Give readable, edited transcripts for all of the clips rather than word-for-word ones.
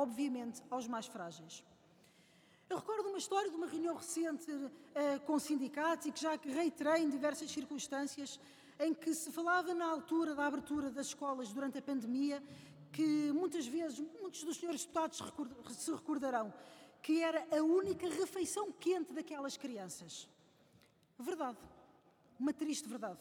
obviamente, aos mais frágeis. Eu recordo uma história de uma reunião recente com sindicatos e que já reiterei em diversas circunstâncias, em que se falava na altura da abertura das escolas durante a pandemia, que muitas vezes, muitos dos senhores deputados se recordarão, que era a única refeição quente daquelas crianças. Verdade. Uma triste verdade.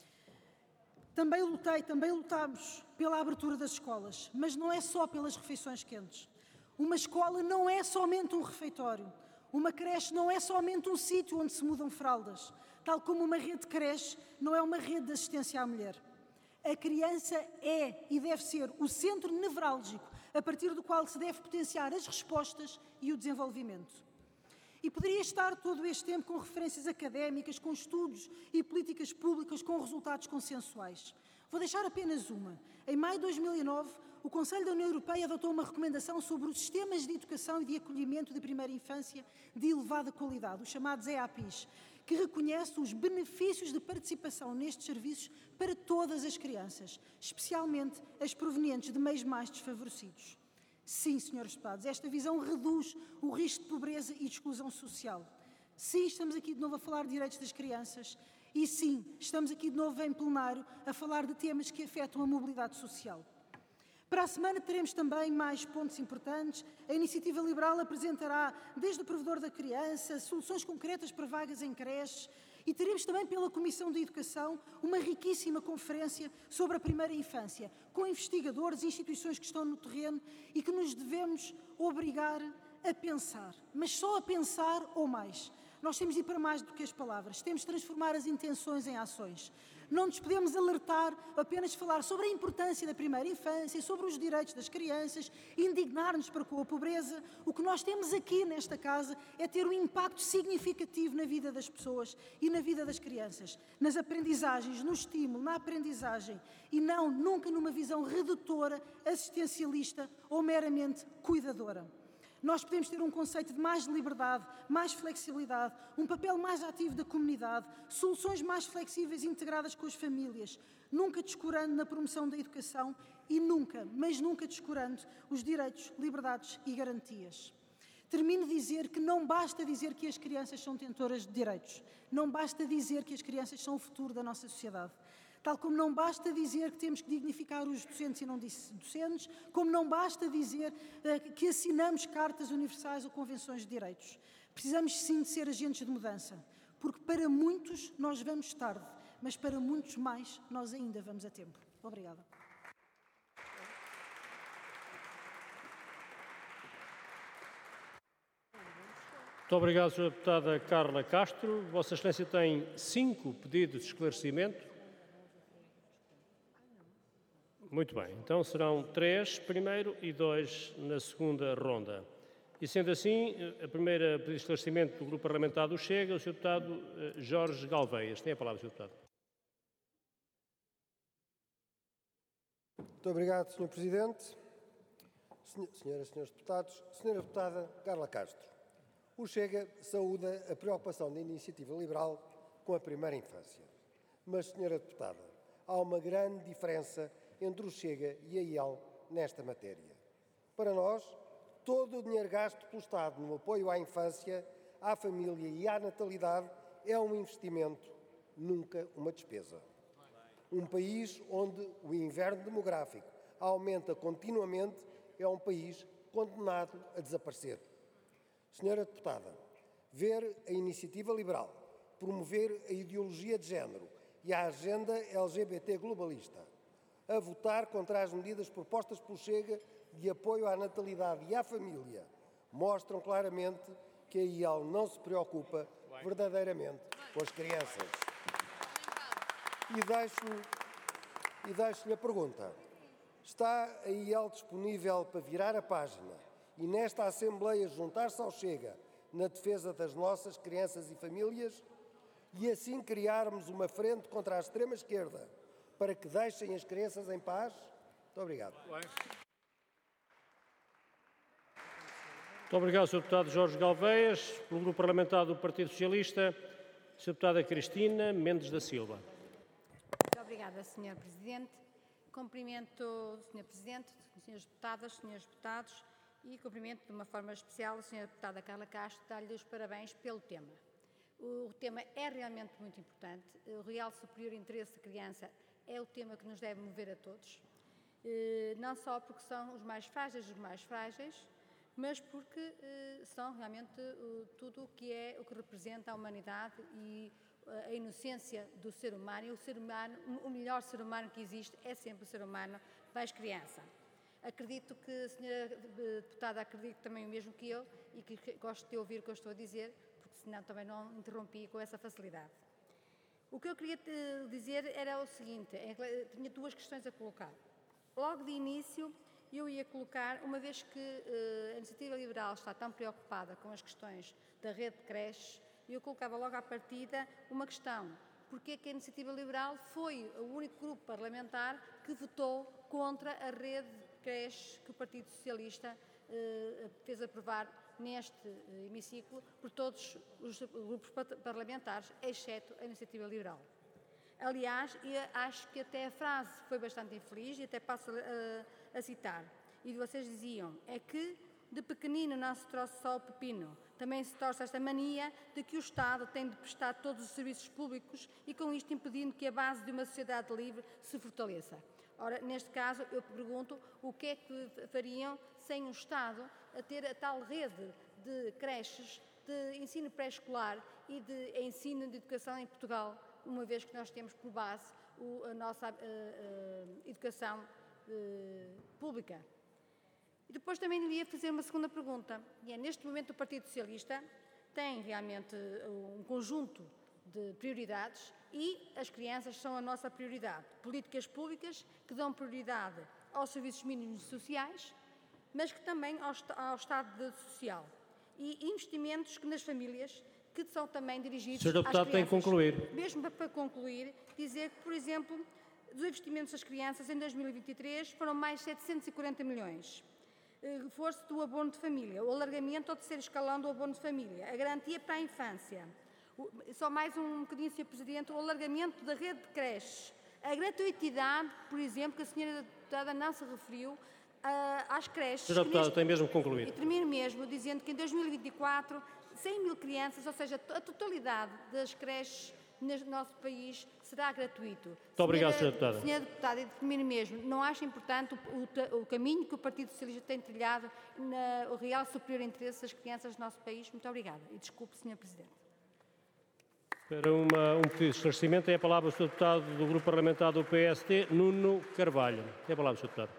Também lutámos pela abertura das escolas, mas não é só pelas refeições quentes. Uma escola não é somente um refeitório. Uma creche não é somente um sítio onde se mudam fraldas. Tal como uma rede de creche não é uma rede de assistência à mulher. A criança é e deve ser o centro nevrálgico a partir do qual se deve potenciar as respostas e o desenvolvimento. E poderia estar todo este tempo com referências académicas, com estudos e políticas públicas com resultados consensuais. Vou deixar apenas uma. Em maio de 2009, o Conselho da União Europeia adotou uma recomendação sobre os sistemas de educação e de acolhimento de primeira infância de elevada qualidade, os chamados EAPIs, que reconhece os benefícios de participação nestes serviços para todas as crianças, especialmente as provenientes de meios mais desfavorecidos. Sim, senhores deputados, esta visão reduz o risco de pobreza e de exclusão social. Sim, estamos aqui de novo a falar de direitos das crianças e sim, estamos aqui de novo em plenário a falar de temas que afetam a mobilidade social. Para a semana teremos também mais pontos importantes. A Iniciativa Liberal apresentará, desde o provedor da criança, soluções concretas para vagas em creches e teremos também pela Comissão de Educação uma riquíssima conferência sobre a primeira infância, com investigadores e instituições que estão no terreno e que nos devemos obrigar a pensar, mas só a pensar ou mais. Nós temos de ir para mais do que as palavras, temos de transformar as intenções em ações. Não nos podemos alertar, apenas falar sobre a importância da primeira infância, sobre os direitos das crianças, indignar-nos para com a pobreza. O que nós temos aqui nesta casa é ter um impacto significativo na vida das pessoas e na vida das crianças, nas aprendizagens, no estímulo, na aprendizagem e não nunca numa visão redutora, assistencialista ou meramente cuidadora. Nós podemos ter um conceito de mais liberdade, mais flexibilidade, um papel mais ativo da comunidade, soluções mais flexíveis e integradas com as famílias, nunca descurando na promoção da educação e nunca, mas nunca descurando os direitos, liberdades e garantias. Termino a dizer que não basta dizer que as crianças são detentoras de direitos, não basta dizer que as crianças são o futuro da nossa sociedade. Tal como não basta dizer que temos que dignificar os docentes e não docentes, como não basta dizer que assinamos cartas universais ou convenções de direitos. Precisamos sim de ser agentes de mudança, porque para muitos nós vamos tarde, mas para muitos mais nós ainda vamos a tempo. Obrigada. Muito obrigado, Sra. Deputada Carla Castro. Vossa Excelência tem 5 pedidos de esclarecimento. Muito bem, então serão 3 primeiro e 2 na segunda ronda. E sendo assim, a primeira pedido de esclarecimento do Grupo Parlamentar do Chega, o Sr. Deputado Jorge Galveias. Tem a palavra, Sr. Deputado. Muito obrigado, Sr. Presidente. Senhoras e senhores deputados, Sra. Deputada Carla Castro, o Chega saúda a preocupação da Iniciativa Liberal com a primeira infância. Mas, Sra. Deputada, há uma grande diferença entre o Chega e a IEL nesta matéria. Para nós, todo o dinheiro gasto pelo Estado no apoio à infância, à família e à natalidade é um investimento, nunca uma despesa. Um país onde o inverno demográfico aumenta continuamente é um país condenado a desaparecer. Senhora Deputada, ver a Iniciativa Liberal promover a ideologia de género e a agenda LGBT globalista, a votar contra as medidas propostas pelo Chega de apoio à natalidade e à família, mostram claramente que a IEL não se preocupa verdadeiramente com as crianças. E deixo-lhe a pergunta. Está a IEL disponível para virar a página e nesta Assembleia juntar-se ao Chega na defesa das nossas crianças e famílias e assim criarmos uma frente contra a extrema-esquerda para que deixem as crianças em paz? Muito obrigado. Muito obrigado, Sr. Deputado Jorge Galveias. Pelo Grupo Parlamentar do Partido Socialista, Sra. Deputada Cristina Mendes da Silva. Muito obrigada, Sr. Presidente. Cumprimento o Sr. Presidente, Sras. Deputadas, Srs. Deputados. e cumprimento de uma forma especial a Sra. Deputada Carla Castro, dar-lhe os parabéns pelo tema. O tema é realmente muito importante. O real superior interesse da criança é o tema que nos deve mover a todos, não só porque são os mais frágeis dos mais frágeis, mas porque são realmente tudo o que representa a humanidade e a inocência do ser humano. E o melhor ser humano que existe é sempre o ser humano mais criança. Acredito que a senhora deputada acredita também o mesmo que eu e que gosto de ouvir o que eu estou a dizer, porque senão também não interrompi com essa facilidade. O que eu queria dizer era o seguinte, tinha duas questões a colocar. Logo de início, eu ia colocar, uma vez que a Iniciativa Liberal está tão preocupada com as questões da rede de creches, eu colocava logo à partida uma questão. Porque é que a Iniciativa Liberal foi o único grupo parlamentar que votou contra a rede de creches que o Partido Socialista fez aprovar neste hemiciclo por todos os grupos parlamentares, exceto a Iniciativa Liberal. Aliás, acho que até a frase foi bastante infeliz e até passo a citar. E vocês diziam, é que de pequenino não se torce só o pepino, também se torce esta mania de que o Estado tem de prestar todos os serviços públicos e com isto impedindo que a base de uma sociedade livre se fortaleça. Ora, neste caso, eu pergunto o que é que fariam sem o Estado a ter a tal rede de creches, de ensino pré-escolar e de ensino de educação em Portugal, uma vez que nós temos por base a nossa educação pública. E depois também lhe ia fazer uma segunda pergunta, e é, neste momento o Partido Socialista tem realmente um conjunto de prioridades e as crianças são a nossa prioridade. Políticas públicas que dão prioridade aos serviços mínimos sociais, mas que também ao Estado social. E investimentos que nas famílias que são também dirigidos às crianças. Sr. Deputado, tem que concluir. Mesmo para concluir, dizer que, por exemplo, dos investimentos das crianças em 2023 foram mais 740 milhões. Reforço do abono de família, o alargamento ao terceiro escalão do abono de família, a garantia para a infância. Só mais um bocadinho, Sr. Presidente, o alargamento da rede de creches, a gratuitidade, por exemplo, que a Sra. Deputada não se referiu, às creches. Sr. Deputado, tem mesmo que concluir. E termino mesmo dizendo que em 2024, 100 mil crianças, ou seja, a totalidade das creches no nosso país será gratuito. Muito obrigado, Sra. Deputada. Sra. Deputada, e termino mesmo, não acha importante o caminho que o Partido Socialista tem trilhado no real superior interesse das crianças do nosso país? Muito obrigada. E desculpe, Sr. Presidente. Para um pedido de esclarecimento, tem a palavra o Sr. Deputado do Grupo Parlamentar do PSD, Nuno Carvalho. Tem a palavra, Sr. Deputado.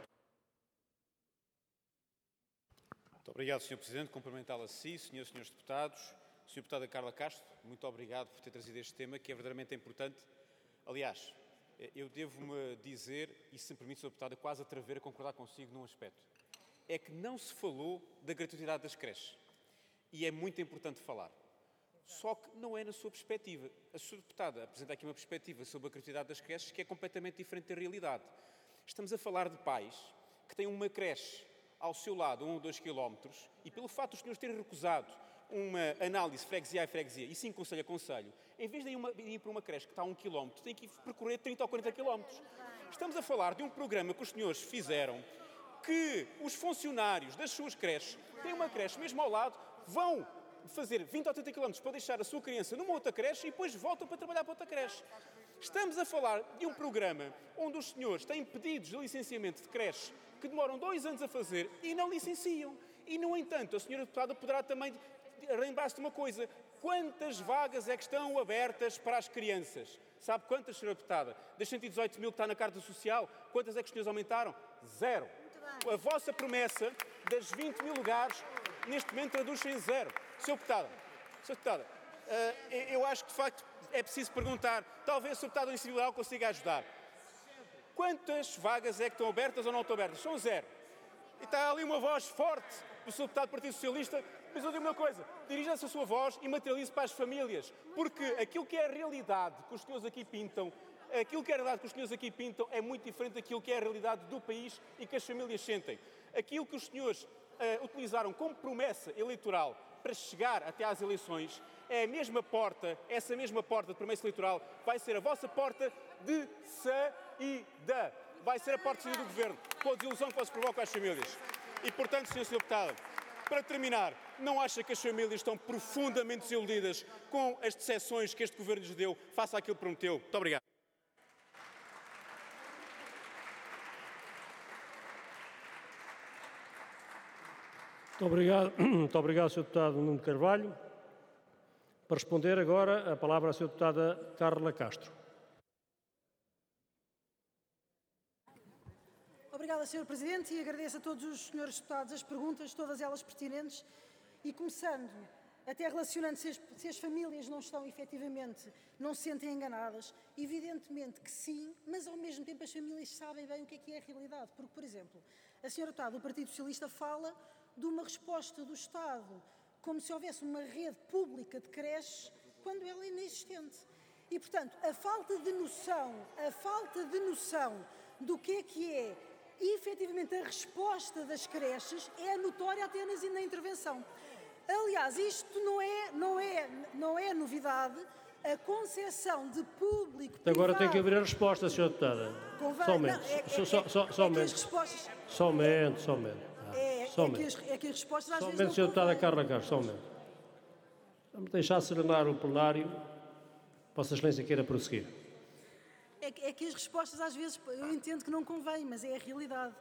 Muito obrigado, Sr. Presidente. Cumprimentá-lo a si, senhores e senhores deputados. Sra. Deputada Carla Castro, muito obrigado por ter trazido este tema, que é verdadeiramente importante. Aliás, eu devo-me dizer, e se me permite, Sra. Deputada, quase atrever a concordar consigo num aspecto. É que não se falou da gratuidade das creches. E é muito importante falar. Só que não é na sua perspectiva. A Sra. Deputada apresenta aqui uma perspectiva sobre a gratuidade das creches que é completamente diferente da realidade. Estamos a falar de pais que têm uma creche ao seu lado, a 1 ou 2 quilómetros, e pelo facto dos senhores terem recusado uma análise freguesia a freguesia, e sim concelho a concelho, em vez de ir para uma creche que está a 1 quilómetro, tem que percorrer 30 ou 40 quilómetros. Estamos a falar de um programa que os senhores fizeram, que os funcionários das suas creches têm uma creche mesmo ao lado, vão fazer 20 ou 30 quilómetros para deixar a sua criança numa outra creche e depois voltam para trabalhar para outra creche. Estamos a falar de um programa onde os senhores têm pedidos de licenciamento de creche que demoram 2 anos a fazer e não licenciam. E, no entanto, a senhora deputada poderá também lembrar-se de uma coisa. Quantas vagas é que estão abertas para as crianças? Sabe quantas, senhora deputada? Das 118 mil que está na Carta Social, quantas é que os senhores aumentaram? 0. A vossa promessa das 20 mil lugares, neste momento, traduz-se em 0. Senhora deputada, eu acho que, de facto, é preciso perguntar. Talvez a senhora deputada da Iniciativa Liberal consiga ajudar. Quantas vagas é que estão abertas ou não estão abertas? São 0. E está ali uma voz forte do Sr. Deputado do Partido Socialista, mas eu digo uma coisa, dirija-se a sua voz e materialize para as famílias, porque aquilo que é a realidade que os senhores aqui pintam, é muito diferente daquilo que é a realidade do país e que as famílias sentem. Aquilo que os senhores utilizaram como promessa eleitoral para chegar até às eleições é a mesma porta, essa mesma porta de promessa eleitoral vai ser a vossa porta de saída. Vai ser a porta de saída do governo, com a desilusão que vocês provocam às famílias. E, portanto, Sr. Deputado, para terminar, não acha que as famílias estão profundamente desiludidas com as decepções que este Governo lhes deu face àquilo que prometeu? Muito obrigado. Muito obrigado, Sr. Deputado Nuno Carvalho. Para responder agora, a palavra à Sra. Deputada Carla Castro. Obrigada, Sr. Presidente, e agradeço a todos os senhores deputados as perguntas, todas elas pertinentes, e começando, até relacionando se as famílias não estão efetivamente, não se sentem enganadas, evidentemente que sim, mas ao mesmo tempo as famílias sabem bem o que é a realidade, porque, por exemplo, a Sra. Deputada do Partido Socialista fala de uma resposta do Estado, como se houvesse uma rede pública de creches, quando ela é inexistente. E, portanto, a falta de noção do que é efetivamente a resposta das creches é notória até na intervenção. Aliás, isto não é novidade, a concepção de público privado... Agora tem que haver a resposta, Sra. Deputada. Somente. É que as respostas às vezes não Sra. Deputada Carla Castro, somente. Vamos deixar serenar o plenário. Vossa Excelência queira prosseguir. É que as respostas às vezes, eu entendo que não convém, mas é a realidade.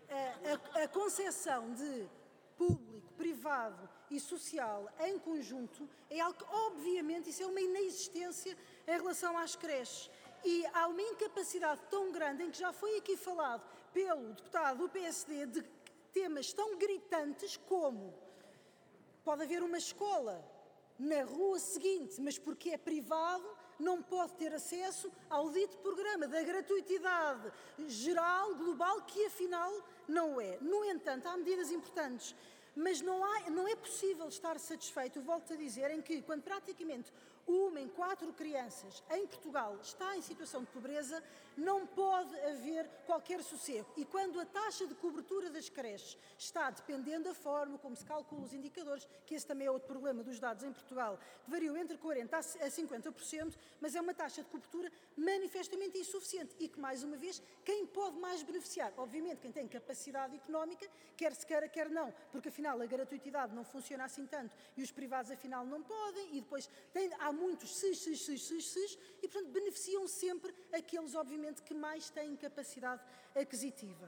A concepção de público, privado e social em conjunto é algo que, obviamente, isso é uma inexistência em relação às creches. E há uma incapacidade tão grande, em que já foi aqui falado pelo deputado do PSD, de temas tão gritantes como pode haver uma escola na rua seguinte, mas porque é privado, não pode ter acesso ao dito programa da gratuitidade geral, global, que afinal não é. No entanto, há medidas importantes, mas não é possível estar satisfeito, volto a dizer, em que quando praticamente 1 em 4 crianças em Portugal está em situação de pobreza, não pode haver qualquer sossego. E quando a taxa de cobertura das creches está, dependendo da forma como se calculam os indicadores, que esse também é outro problema dos dados em Portugal, que variam entre 40% a 50%, mas é uma taxa de cobertura manifestamente insuficiente e que, mais uma vez, quem pode mais beneficiar? Obviamente, quem tem capacidade económica, quer se queira, quer não, porque afinal a gratuitidade não funciona assim tanto e os privados afinal não podem, e depois há muitos SIS, e portanto beneficiam sempre aqueles, obviamente, que mais têm capacidade aquisitiva.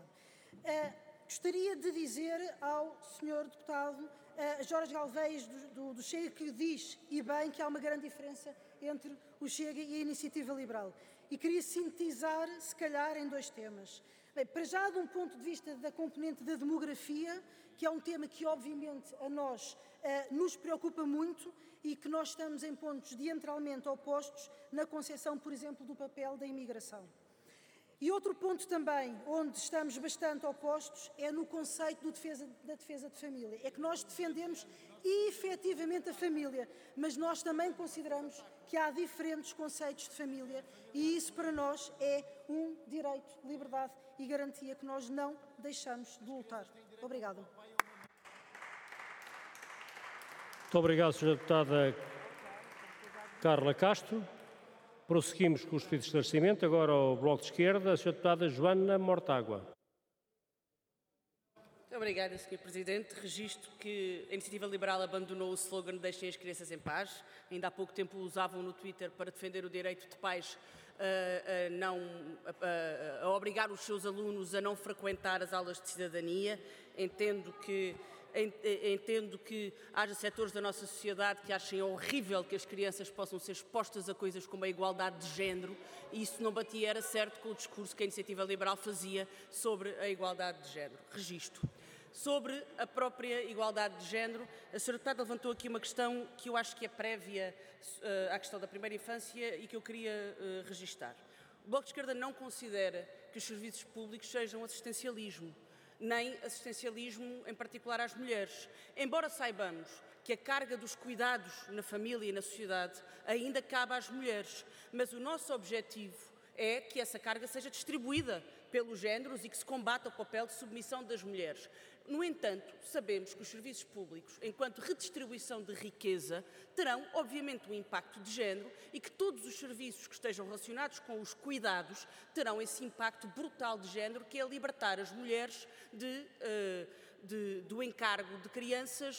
Gostaria de dizer ao Sr. Deputado Jorge Galvez do Chega, que diz, e bem, que há uma grande diferença entre o Chega e a Iniciativa Liberal. E queria sintetizar, se calhar, em 2 temas. Bem, para já, de um ponto de vista da componente da demografia, que é um tema que, obviamente, a nós nos preocupa muito e que nós estamos em pontos diametralmente opostos na concepção, por exemplo, do papel da imigração. E outro ponto também, onde estamos bastante opostos, é no conceito da defesa de família. É que nós defendemos efetivamente a família, mas nós também consideramos que há diferentes conceitos de família e isso para nós é um direito, liberdade e garantia que nós não deixamos de lutar. Obrigada. Muito obrigado, Sra. Deputada Carla Castro. Prosseguimos com os pedidos de esclarecimento. Agora ao Bloco de Esquerda, a Sra. Deputada Joana Mortágua. Muito obrigada, Sr. Presidente. Registro que a Iniciativa Liberal abandonou o slogan "Deixem as crianças em paz". Ainda há pouco tempo o usavam no Twitter para defender o direito de pais a obrigar os seus alunos a não frequentar as aulas de cidadania. Entendo que haja setores da nossa sociedade que achem horrível que as crianças possam ser expostas a coisas como a igualdade de género, e isso não batia era certo com o discurso que a Iniciativa Liberal fazia sobre a igualdade de género. Registro. Sobre a própria igualdade de género, a Sra. Deputada levantou aqui uma questão que eu acho que é prévia à questão da primeira infância e que eu queria registar. O Bloco de Esquerda não considera que os serviços públicos sejam assistencialismo, nem assistencialismo em particular às mulheres. Embora saibamos que a carga dos cuidados na família e na sociedade ainda cabe às mulheres, mas o nosso objetivo é que essa carga seja distribuída pelos géneros e que se combata o papel de submissão das mulheres. No entanto, sabemos que os serviços públicos, enquanto redistribuição de riqueza, terão, obviamente, um impacto de género e que todos os serviços que estejam relacionados com os cuidados terão esse impacto brutal de género, que é libertar as mulheres do encargo de crianças